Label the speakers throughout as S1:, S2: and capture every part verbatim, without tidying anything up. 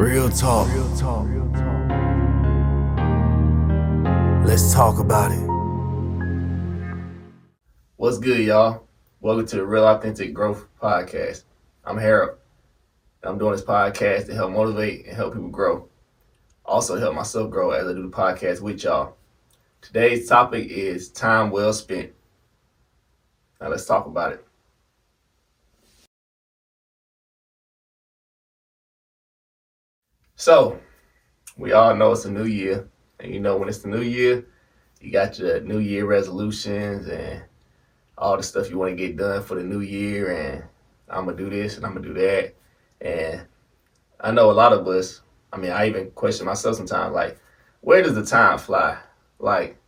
S1: Real talk. Real talk. Real talk. Let's talk about it.
S2: What's good, y'all? Welcome to the Real Authentic Growth Podcast. I'm Harold. I'm doing this podcast to help motivate and help people grow. Also to help myself grow as I do the podcast with y'all. Today's topic is time well spent. Now let's talk about it. So, we all know it's a new year. And you know when it's the new year, you got your new year resolutions and all the stuff you want to get done for the new year. And I'm going to do this and I'm going to do that. And I know a lot of us, I mean, I even question myself sometimes, like, where does the time fly? Like,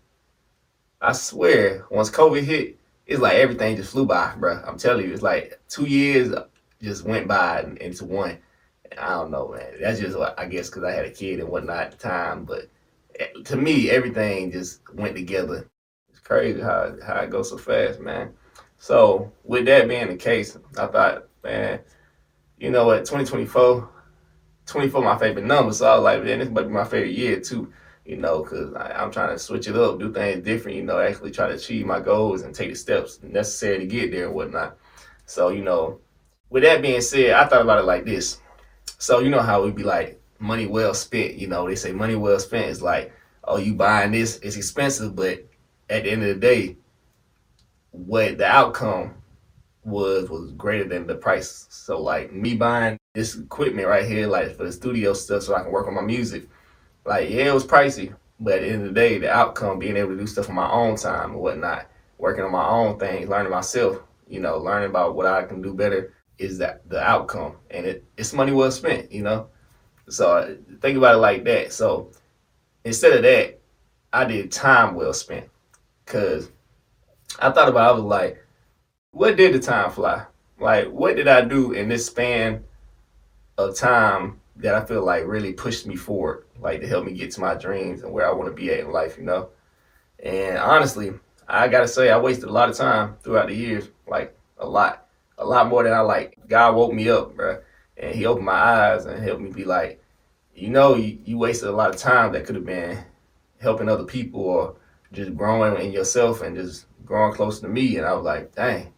S2: I swear, once COVID hit, it's like everything just flew by, bro. I'm telling you, it's like two years just went by into one. I don't know, man. That's just what I guess because I had a kid and whatnot at the time. But to me, everything just went together. It's crazy how how it goes so fast, man. So with that being the case, I thought, man, you know what, twenty twenty-four, twenty-four my favorite number. So I was like, man, this might be my favorite year too, you know, because I'm trying to switch it up, do things different, you know, actually try to achieve my goals and take the steps necessary to get there and whatnot. So, you know, with that being said, I thought about it like this. So you know how we be like, money well spent, you know, they say money well spent is like, oh, you buying this, it's expensive, but at the end of the day, what the outcome was was greater than the price. So like me buying this equipment right here, like for the studio stuff so I can work on my music, like, yeah, it was pricey, but at the end of the day, the outcome, being able to do stuff on my own time and whatnot, working on my own things, learning myself, you know, learning about what I can do better, is that the outcome, and it, it's money well spent, you know. So uh, think about it like that. So instead of that, I did time well spent, because I thought about, I was like, what did the time fly? Like, what did I do in this span of time that I feel like really pushed me forward, like to help me get to my dreams and where I want to be at in life, you know? And honestly, I gotta say, I wasted a lot of time throughout the years, like a lot. A lot more than I like. God woke me up, bro, and he opened my eyes and helped me be like, you know, you, you wasted a lot of time that could have been helping other people or just growing in yourself and just growing closer to me. And I was like, dang,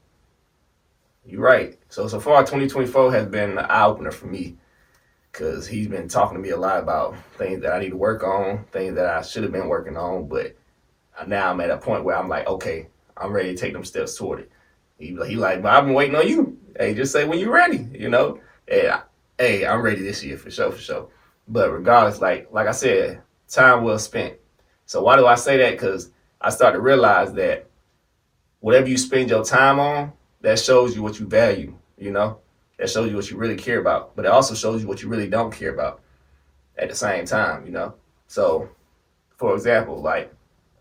S2: you're right. So, so far, twenty twenty-four has been an eye-opener for me, because he's been talking to me a lot about things that I need to work on, things that I should have been working on. But now I'm at a point where I'm like, okay, I'm ready to take them steps toward it. He, he like, but I've been waiting on you. Hey, just say when you're ready, you know? Hey, I, hey, I'm ready this year for sure, for sure. But regardless, like like I said, time well spent. So why do I say that? Because I started to realize that whatever you spend your time on, that shows you what you value, you know? That shows you what you really care about. But it also shows you what you really don't care about at the same time, you know? So, for example, like,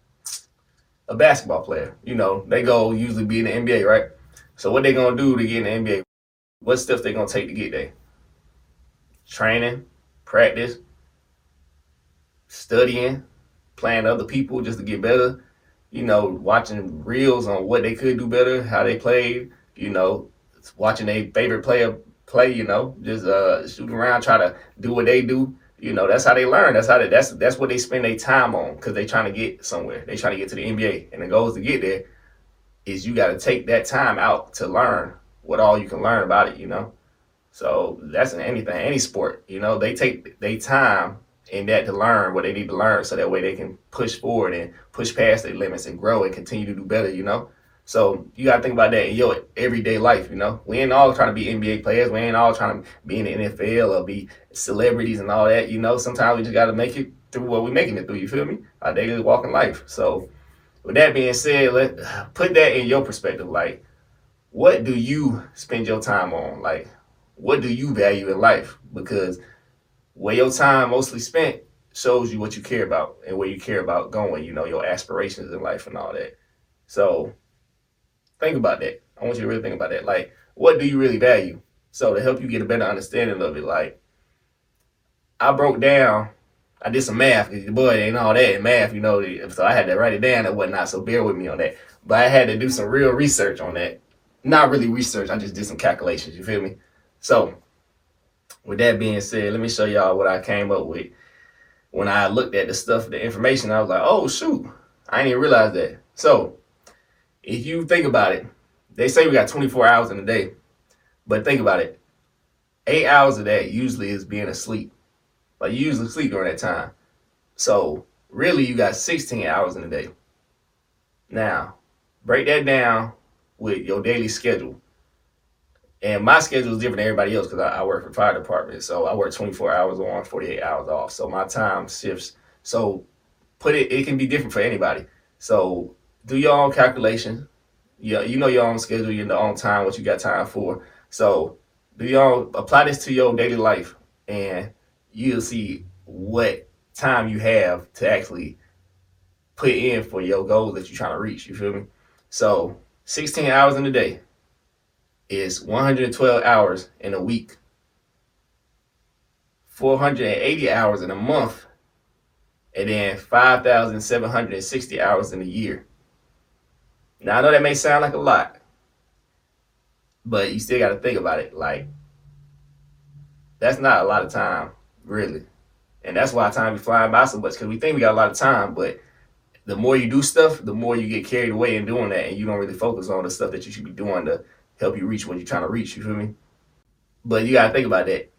S2: a basketball player, you know, they go usually be in the N B A, right? So what they gonna do to get in the N B A? What steps they gonna take to get there? Training, practice, studying, playing other people just to get better, you know, watching reels on what they could do better, how they played, you know, watching their favorite player play, you know, just uh, shooting around, try to do what they do. You know, that's how they learn. That's how they, that's that's what they spend their time on, because they trying to get somewhere. They trying to get to the N B A. And the goal is to get there is you got to take that time out to learn what all you can learn about it, you know. So that's in anything, any sport, you know. They take their time in that to learn what they need to learn, so that way they can push forward and push past their limits and grow and continue to do better, you know. So you got to think about that in your everyday life, you know. We ain't all trying to be N B A players. We ain't all trying to be in the N F L or be celebrities and all that, you know. Sometimes we just got to make it through what we're making it through, you feel me? Our daily walk in life. So with that being said, let put that in your perspective. Like, what do you spend your time on? Like, what do you value in life? Because where your time mostly spent shows you what you care about and where you care about going, you know, your aspirations in life and all that. So think about that. I want you to really think about that. Like, what do you really value? So to help you get a better understanding of it, like, I broke down, I did some math, because your boy ain't all that in math, you know, so I had to write it down and whatnot, so bear with me on that. But I had to do some real research on that. Not really research, I just did some calculations, you feel me? So with that being said, let me show y'all what I came up with. When I looked at the stuff, the information, I was like, oh, shoot, I didn't even realize that. So if you think about it, they say we got twenty-four hours in a day, but think about it. Eight hours of that usually is being asleep. Like, you usually sleep during that time. So really, you got sixteen hours in a day. Now, break that down with your daily schedule. And my schedule is different than everybody else because I, I work for the fire department. So I work twenty-four hours on, forty-eight hours off. So my time shifts. So put it, it can be different for anybody. So do your own calculation. Yeah, you know your own schedule, your own time, what you got time for. So do your own, apply this to your daily life, and you'll see what time you have to actually put in for your goals that you're trying to reach. You feel me? So sixteen hours in a day is one hundred twelve hours in a week, four hundred eighty hours in a month, and then five thousand seven hundred sixty hours in a year. Now, I know that may sound like a lot, but you still got to think about it. Like, that's not a lot of time, really. And that's why time be flying by so much, because we think we got a lot of time, but the more you do stuff, the more you get carried away in doing that, and you don't really focus on the stuff that you should be doing to help you reach what you're trying to reach. You feel me? But you got to think about that.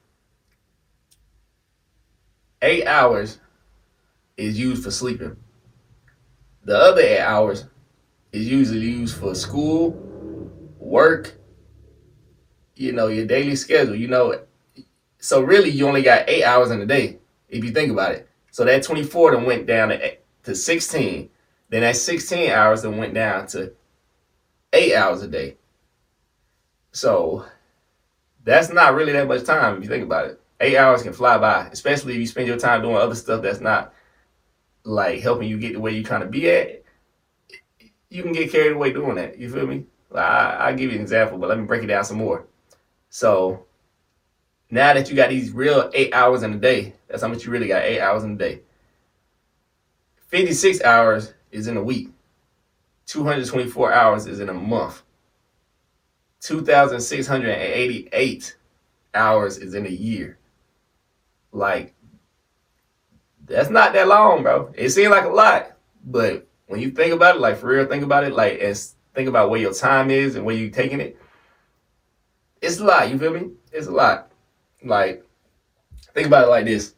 S2: Eight hours is used for sleeping. The other eight hours is usually used for school, work, you know, your daily schedule, you know. So really, you only got eight hours in a day, if you think about it. So that twenty-four then went down to, to sixteen. Then that sixteen hours then went down to eight hours a day. So that's not really that much time if you think about it. Eight hours can fly by, especially if you spend your time doing other stuff that's not like helping you get to where you're trying to be at. You can get carried away doing that. You feel me? Like, I, I'll give you an example, but let me break it down some more. So now that you got these real eight hours in a day, that's how much you really got, eight hours in a day. fifty-six hours is in a week. two hundred twenty-four hours is in a month. two thousand six hundred eighty-eight hours is in a year. Like, that's not that long, bro. It seems like a lot, but when you think about it, like for real, think about it, like, and think about where your time is and where you're taking it, it's a lot, you feel me? It's a lot. Like, think about it like this.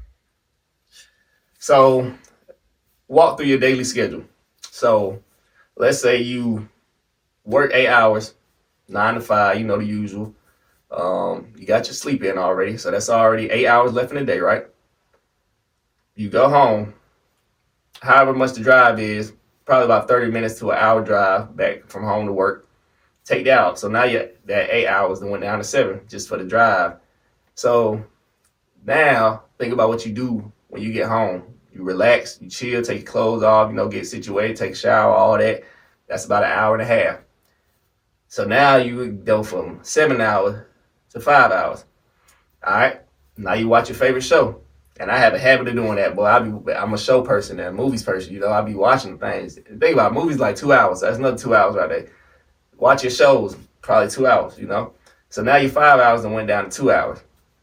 S2: So, walk through your daily schedule. So, let's say you work eight hours, nine to five, you know, the usual. Um, you got your sleep in already, so that's already eight hours left in the day, right? You go home, however much the drive is, probably about thirty minutes to an hour drive back from home to work. Take that out. So now you that eight hours then went down to seven just for the drive. So now think about what you do when you get home. You relax, you chill, take your clothes off, you know, get situated, take a shower, all that. That's about an hour and a half. So now you go from seven hours to five hours. All right. Now you watch your favorite show. And I have a habit of doing that, boy. I be, I'm a show person and a movies person, you know. I be watching things. Think about it, movies like two hours. That's another two hours right there. Watch your shows, probably two hours, you know. So now your five hours and went down to two hours.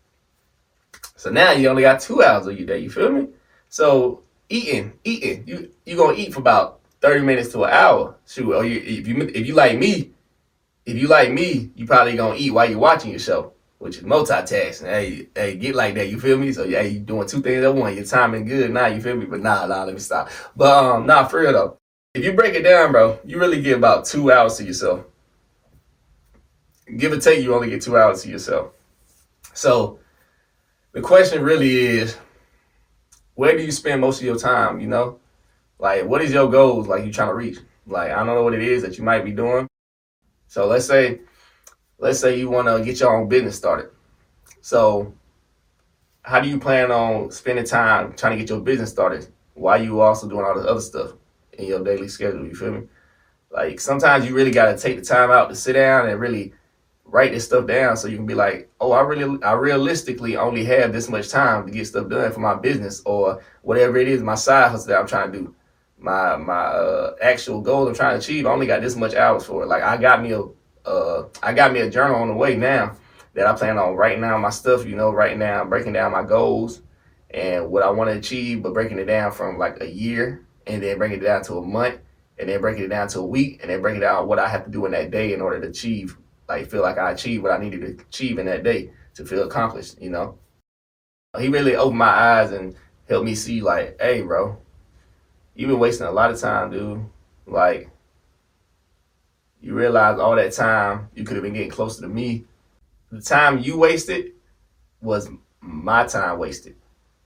S2: So now you only got two hours of your day, you feel me? So eating, eating. You you gonna eat for about thirty minutes to an hour. Shoot, or you, if you if you like me, if you like me, you probably gonna eat while you're watching your show, which is multitasking. Hey, hey, get like that, you feel me? So, hey, you doing two things at once. Your timing good now, you feel me? But nah, nah, let me stop. But, um, nah, for real, though. If you break it down, bro, you really get about two hours to yourself. Give or take, you only get two hours to yourself. So, the question really is, where do you spend most of your time, you know? Like, what is your goals, like, you trying to reach? Like, I don't know what it is that you might be doing. So, let's say... Let's say you want to get your own business started. So how do you plan on spending time trying to get your business started while you also doing all this other stuff in your daily schedule? You feel me? Like, sometimes you really got to take the time out to sit down and really write this stuff down so you can be like, oh, I really, I realistically only have this much time to get stuff done for my business or whatever it is, my side hustle that I'm trying to do. My, my uh, actual goal I'm trying to achieve, I only got this much hours for it. Like, I got me a Uh, I got me a journal on the way now, that I plan on writing down my stuff, you know, writing down, breaking down my goals and what I want to achieve, but breaking it down from like a year and then breaking it down to a month and then breaking it down to a week and then breaking down what I have to do in that day in order to achieve, like feel like I achieved what I needed to achieve in that day to feel accomplished, you know. He really opened my eyes and helped me see like, hey, bro, you've been wasting a lot of time, dude. Like, you realize all that time you could have been getting closer to me. The time you wasted was my time wasted.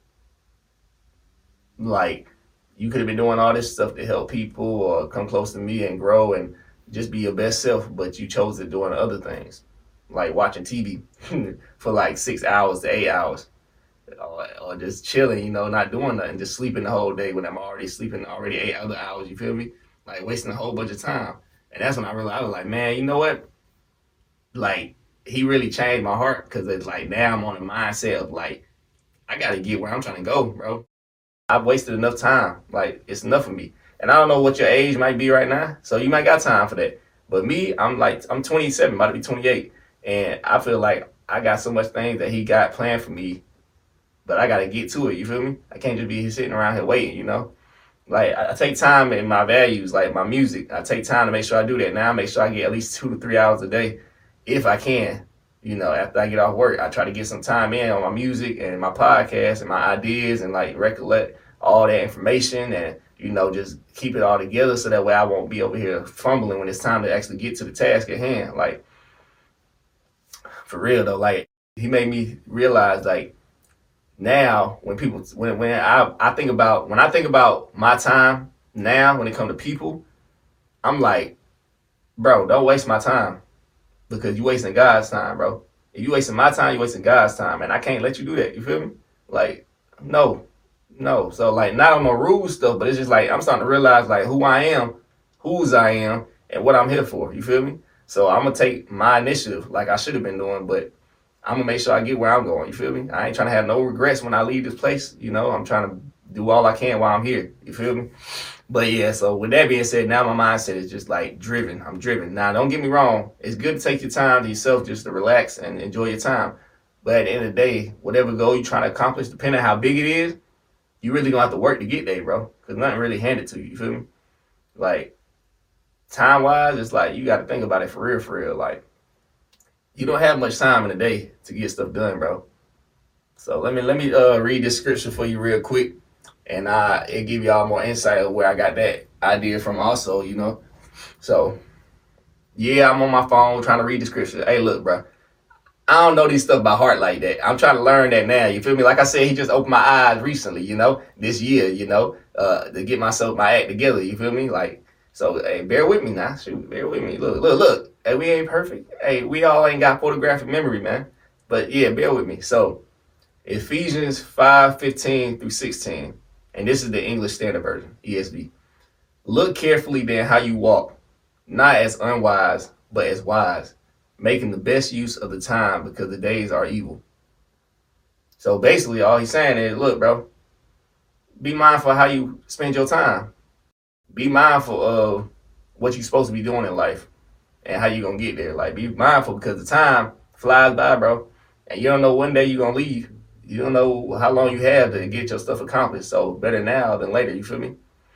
S2: Like, you could have been doing all this stuff to help people or come close to me and grow and just be your best self, but you chose to doing other things, like watching T V for like six hours to eight hours, or, or just chilling, you know, not doing nothing, just sleeping the whole day when I'm already sleeping already eight other hours. You feel me? Like wasting a whole bunch of time. And that's when I realized, I was like, man, you know what? Like, he really changed my heart because it's like now I'm on a mindset of like, I got to get where I'm trying to go, bro. I've wasted enough time. Like, it's enough for me. And I don't know what your age might be right now, so you might got time for that. But me, I'm like, I'm twenty-seven, about to be twenty-eight. And I feel like I got so much things that he got planned for me, but I got to get to it, you feel me? I can't just be sitting around here waiting, you know? Like, I take time in my values, like my music. I take time to make sure I do that. Now I make sure I get at least two to three hours a day, if I can. You know, after I get off work, I try to get some time in on my music and my podcast and my ideas and like recollect all that information and, you know, just keep it all together so that way I won't be over here fumbling when it's time to actually get to the task at hand. Like, for real though, like, he made me realize, like, now when people, when when I, I think about, when I think about my time now when it comes to people, I'm like, bro, don't waste my time because you wasting God's time, bro. If you wasting my time, you wasting God's time, and I can't let you do that. You feel me? Like, no, no. So like, not on no rules stuff, but it's just like I'm starting to realize like who I am, whose I am, and what I'm here for. You feel me? So I'm gonna take my initiative like I should have been doing, but I'm gonna make sure I get where I'm going. You feel me? I ain't trying to have no regrets when I leave this place. You know, I'm trying to do all I can while I'm here. You feel me? But yeah, so with that being said, now my mindset is just like driven. I'm driven. Now, don't get me wrong. It's good to take your time to yourself just to relax and enjoy your time. But at the end of the day, whatever goal you're trying to accomplish, depending on how big it is, you really gonna have to work to get there, bro. Because nothing really handed to you. You feel me? Like, time-wise, it's like you got to think about it for real, for real. Like, you don't have much time in a day to get stuff done, bro. So let me let me uh, read this scripture for you real quick, and I it give y'all more insight of where I got that idea from. Also, you know. So yeah, I'm on my phone trying to read the scripture. Hey, look, bro. I don't know these stuff by heart like that. I'm trying to learn that now. You feel me? Like I said, he just opened my eyes recently. You know, this year. You know, uh, to get myself my act together. You feel me? Like, so hey, bear with me now. Shoot, bear with me. Look, look, look. Hey, we ain't perfect. Hey, we all ain't got photographic memory, man. But yeah, bear with me. So Ephesians five fifteen through sixteen, and this is the English Standard Version, E S V. Look carefully then how you walk, not as unwise, but as wise, making the best use of the time because the days are evil. So basically, all he's saying is, look, bro, be mindful of how you spend your time. Be mindful of what you're supposed to be doing in life and how you going to get there. Like, be mindful because the time flies by, bro. And you don't know when day you're going to leave. You don't know how long you have to get your stuff accomplished. So better now than later, you feel me?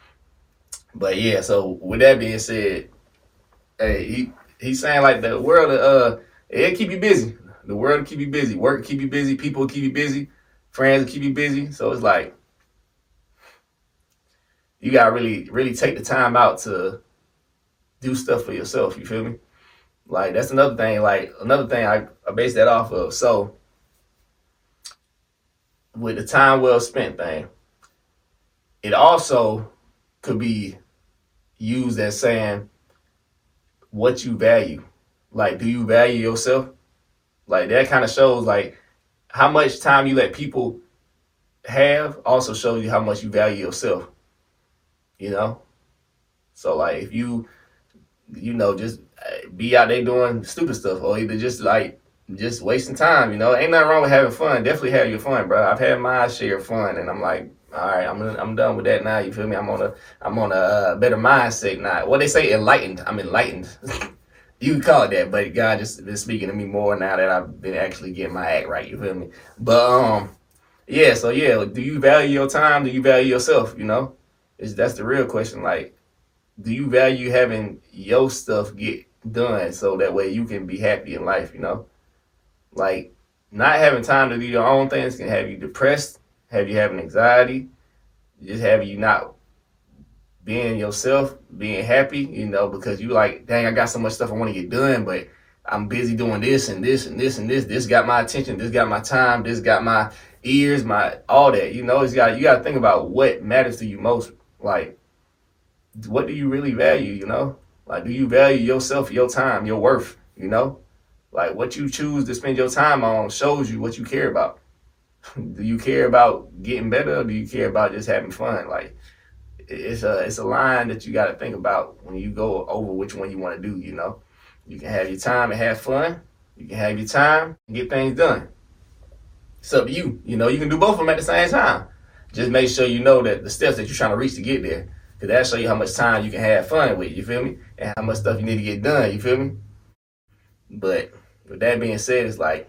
S2: But yeah, so with that being said, hey, he he's saying like the world, uh, it'll keep you busy. The world will keep you busy. Work will keep you busy. People will keep you busy. Friends will keep you busy. So it's like, you got to really, really take the time out to do stuff for yourself. You feel me? Like, that's another thing. Like, another thing I, I base that off of. So, with the time well spent thing, it also could be used as saying what you value. Like, do you value yourself? Like, that kind of shows, like, how much time you let people have also shows you how much you value yourself. You know? So, like, if you, you know, just be out there doing stupid stuff or either just, like, just wasting time, you know? Ain't nothing wrong with having fun. Definitely have your fun, bro. I've had my share of fun, and I'm like, all right, I'm I'm done with that now. You feel me? I'm on a I'm on a uh, better mindset now. What they say, enlightened. I'm enlightened. You can call it that, but God just been speaking to me more now that I've been actually getting my act right. You feel me? But um, yeah. So yeah, do you value your time? Do you value yourself? You know, is that's the real question. Like, do you value having your stuff get done so that way you can be happy in life? You know, like not having time to do your own things can have you depressed, have you having anxiety, just have you not being yourself, being happy, you know, because you like, dang, I got so much stuff I want to get done, but I'm busy doing this and this and this and this. This got my attention. This got my time. This got my ears, my all that. You know, it's got you got to think about what matters to you most. Like, what do you really value? You know, like, do you value yourself, your time, your worth? You know, like what you choose to spend your time on shows you what you care about. Do you care about getting better, or do you care about just having fun? Like, it's a it's a line that you got to think about when you go over which one you want to do. You know, you can have your time and have fun. You can have your time and get things done. It's up to you. You know, you can do both of them at the same time. Just make sure you know that the steps that you're trying to reach to get there, because that'll show you how much time you can have fun with. You feel me? And how much stuff you need to get done. You feel me? But with that being said, it's like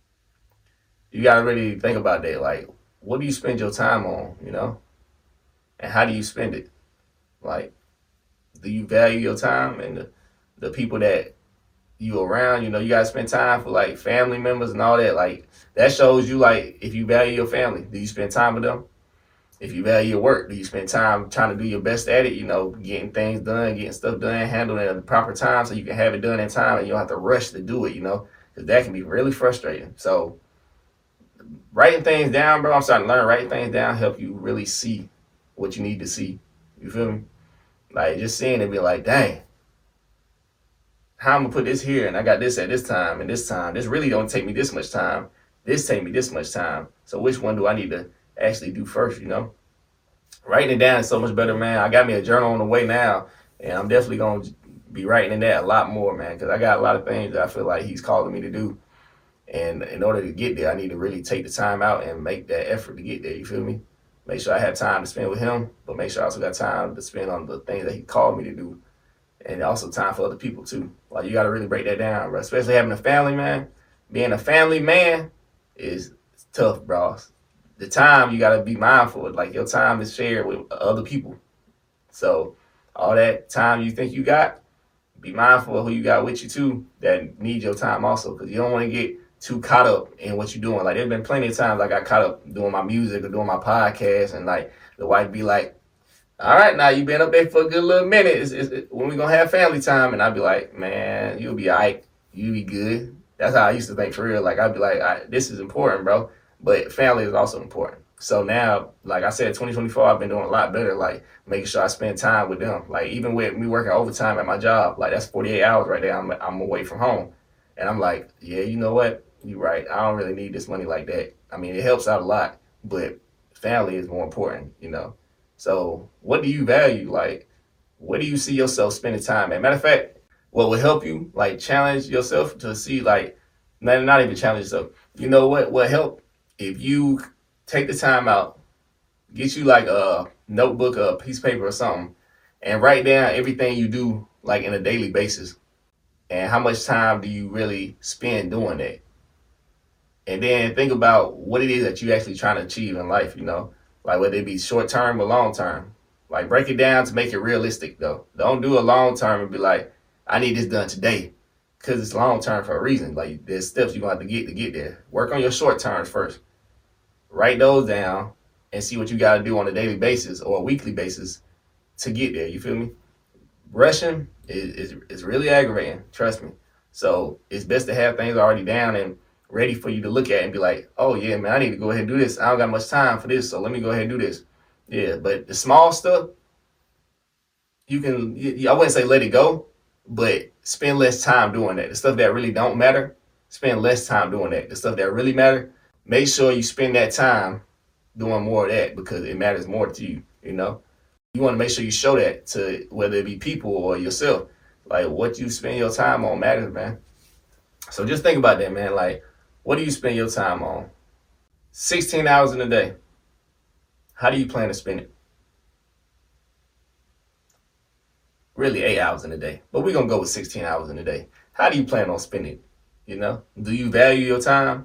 S2: you got to really think about that. Like, what do you spend your time on? You know. And how do you spend it? Like, do you value your time and the, the people that you around? You know, you gotta spend time for like family members and all that. Like, that shows you like if you value your family, do you spend time with them? If you value your work, do you spend time trying to do your best at it? You know, getting things done, getting stuff done, handling it at the proper time so you can have it done in time and you don't have to rush to do it. You know, because that can be really frustrating. So, writing things down, bro. I'm starting to learn writing things down help you really see what you need to see. You feel me? Like, just seeing it, be like, dang, how I'm gonna put this here and I got this at this time and this time. This really don't take me this much time. This take me this much time. So which one do I need to actually do first, you know? Writing it down is so much better, man. I got me a journal on the way now, and I'm definitely gonna be writing in that a lot more, man, because I got a lot of things that I feel like he's calling me to do. And in order to get there, I need to really take the time out and make that effort to get there, you feel me? Make sure I have time to spend with him, but make sure I also got time to spend on the things that he called me to do. And also time for other people too. Like, you got to really break that down, bro. Especially having a family, man. Being a family man is tough, bro. The time you got to be mindful of. Like, your time is shared with other people. So all that time you think you got, be mindful of who you got with you too that need your time also, because you don't want to get too caught up in what you're doing. Like, there's been plenty of times I got caught up doing my music or doing my podcast, and like the wife be like, all right, now you been up there for a good little minute. It's, it's, it, when we gonna have family time? And I'd be like, man, you'll be all right. You'll be good. That's how I used to think for real. Like, I'd be like, all right, this is important, bro. But family is also important. So now, like I said, twenty twenty-four, I've been doing a lot better, like making sure I spend time with them. Like, even with me working overtime at my job, like that's forty-eight hours right there. I'm, I'm away from home. And I'm like, yeah, you know what? You're right. I don't really need this money like that. I mean, it helps out a lot, but family is more important, you know? So what do you value? Like, where do you see yourself spending time at? Matter of fact, what will help you, like, challenge yourself to see, like, not, not even challenge yourself. You know what will help? If you take the time out, get you, like, a notebook or a piece of paper or something, and write down everything you do, like, in a daily basis. And how much time do you really spend doing that? And then think about what it is that you're actually trying to achieve in life, you know, like whether it be short term or long term. Like, break it down to make it realistic, though. Don't do a long term and be like, I need this done today, because it's long term for a reason. Like, there's steps you're going to have to get to get there. Work on your short terms first. Write those down and see what you got to do on a daily basis or a weekly basis to get there. You feel me? Rushing is, is, is really aggravating. Trust me. So it's best to have things already down and ready for you to look at and be like, oh yeah, man, I need to go ahead and do this. I don't got much time for this, so let me go ahead and do this. Yeah, but the small stuff, you can, you, I wouldn't say let it go, but spend less time doing that. The stuff that really don't matter, spend less time doing that. The stuff that really matter, make sure you spend that time doing more of that, because it matters more to you, you know? You want to make sure you show that to whether it be people or yourself. Like, what you spend your time on matters, man. So just think about that, man. Like, what do you spend your time on? sixteen hours in a day. How do you plan to spend it? Really eight hours in a day, but we're going to go with sixteen hours in a day. how do you plan on spending it? You know, do you value your time?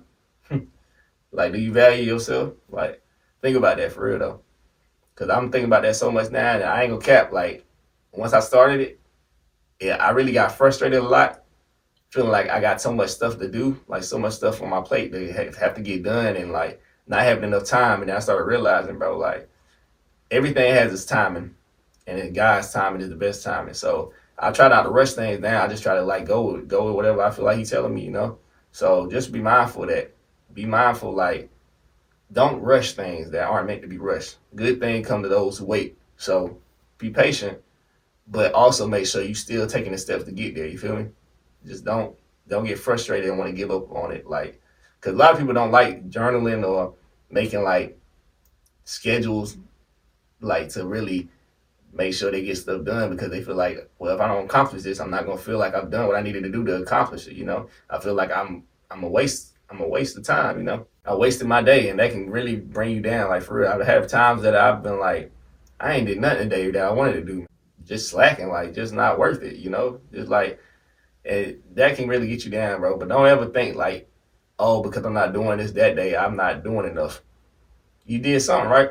S2: Like, do you value yourself? Like, think about that for real though. Cause I'm thinking about that so much now, and I ain't gonna cap. Like, once I started it, yeah, I really got frustrated a lot, feeling like I got so much stuff to do, like so much stuff on my plate that ha- have to get done, and like not having enough time. And then I started realizing, bro, like everything has its timing, and then God's timing is the best timing. So I try not to rush things down. I just try to like go with, go with whatever I feel like He's telling me, you know. So just be mindful of that. Be mindful, like don't rush things that aren't meant to be rushed. Good things come to those who wait. So be patient, but also make sure you still taking the steps to get there. You feel me? Just don't don't get frustrated and want to give up on it. Like, because a lot of people don't like journaling or making like schedules, like to really make sure they get stuff done, because they feel like, well, if I don't accomplish this, I'm not gonna feel like I've done what I needed to do to accomplish it. You know, I feel like I'm I'm a waste I'm a waste of time. You know, I wasted my day, and that can really bring you down. Like for real, I have times that I've been like, I ain't did nothing today that I wanted to do, just slacking, like just not worth it. You know, just like. And that can really get you down, bro. But don't ever think like, oh, because I'm not doing this that day, I'm not doing enough. You did something, right?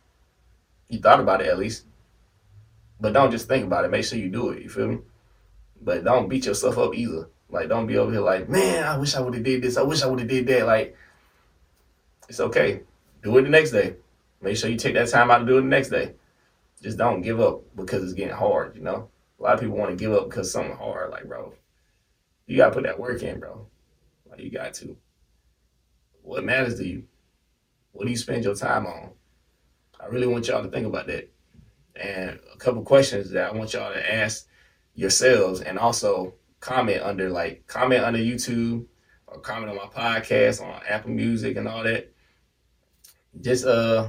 S2: You thought about it at least. But don't just think about it. Make sure you do it. You feel me? But don't beat yourself up either. Like, don't be over here like, man, I wish I would have did this. I wish I would have did that. Like, it's okay. Do it the next day. Make sure you take that time out to do it the next day. Just don't give up because it's getting hard, you know? A lot of people want to give up because something hard. Like, bro, you got to put that work in, bro. Like, you got to. What matters to you? What do you spend your time on? I really want y'all to think about that. And a couple questions that I want y'all to ask yourselves, and also comment under, like, comment under YouTube or comment on my podcast on Apple Music and all that. Just, uh,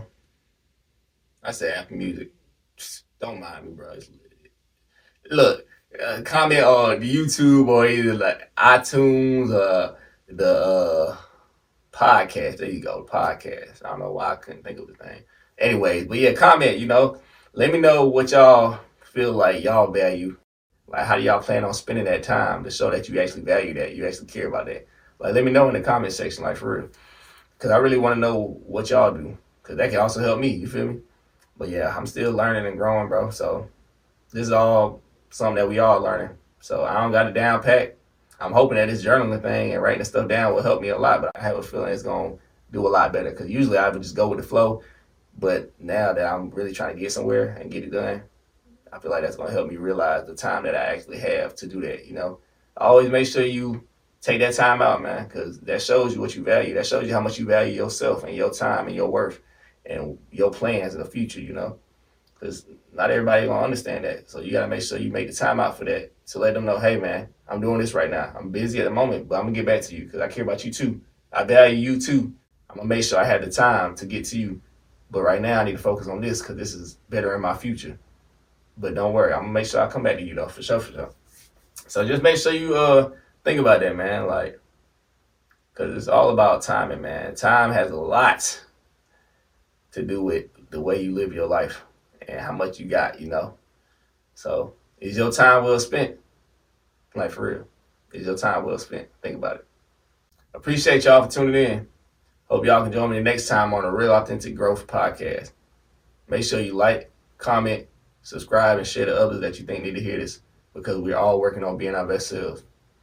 S2: I said Apple Music. Just don't mind me, bro. It's, look, uh, comment on the YouTube or either like iTunes or the uh, podcast. There you go, podcast. I don't know why I couldn't think of the thing. Anyways, but yeah, comment, you know. Let me know what y'all feel like y'all value. Like, how do y'all plan on spending that time to show that you actually value that, you actually care about that? Like, let me know in the comment section, like, for real. Because I really want to know what y'all do. Because that can also help me, you feel me? But yeah, I'm still learning and growing, bro. So this is all something that we all learning. So I don't got it down pat. I'm hoping that this journaling thing and writing stuff down will help me a lot. But I have a feeling it's going to do a lot better. Because usually I would just go with the flow. But now that I'm really trying to get somewhere and get it done, I feel like that's going to help me realize the time that I actually have to do that, you know. Always make sure you take that time out, man, because that shows you what you value. That shows you how much you value yourself and your time and your worth and your plans in the future, you know. Because not everybody going to understand that. So you got to make sure you make the time out for that to let them know, hey, man, I'm doing this right now. I'm busy at the moment, but I'm going to get back to you because I care about you too. I value you too. I'm going to make sure I have the time to get to you. But right now I need to focus on this because this is better in my future. But don't worry, I'm going to make sure I come back to you, though, for sure, for sure. So just make sure you uh think about that, man, like, because it's all about timing, man. Time has a lot to do with the way you live your life and how much you got, you know. So is your time well spent? Like, for real. Is your time well spent? Think about it. Appreciate y'all for tuning in. Hope y'all can join me next time on the Real Authentic Growth Podcast. Make sure you like, comment, subscribe, and share to others that you think need to hear this, because we're all working on being our best selves.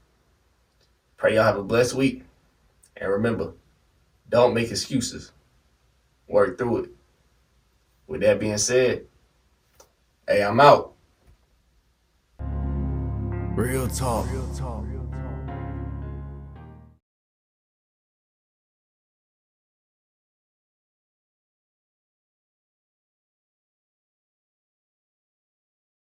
S2: Pray y'all have a blessed week. And remember, don't make excuses. Work through it. With that being said, hey, I'm out.
S1: Real talk. Real talk.